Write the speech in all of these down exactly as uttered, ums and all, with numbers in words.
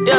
Yeah.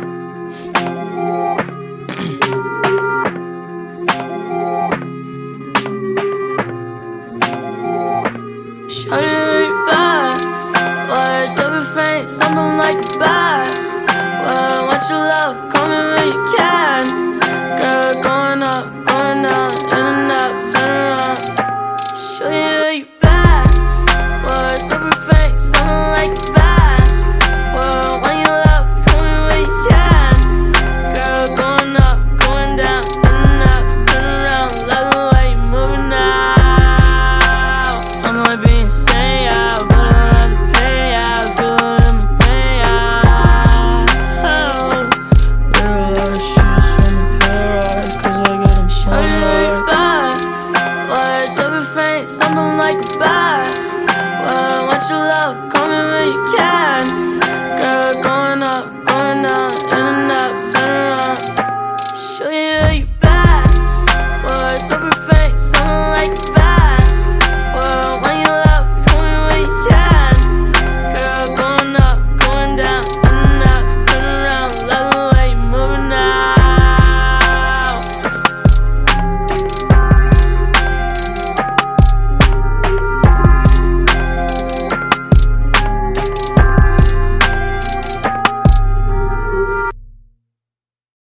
Shawty, you bad. Words of a frame, something like a bad. Well, want your love, call me when you can. Girl, going up, going down, in and out, turn around. Show you you bad. Words of a frame, something like a bad. Well, want your love, call me when you can. Girl, going up, going down, in and out, turn around. Love the way you moving now. I might be insane, yeah, but I love the pain, yeah. I feel it in my vein, yeah. Oh, real life, she just want me hair right, cause I get them shiny hard. Bad, words of a frame, something like a bad. Well, want your love, call me when you can.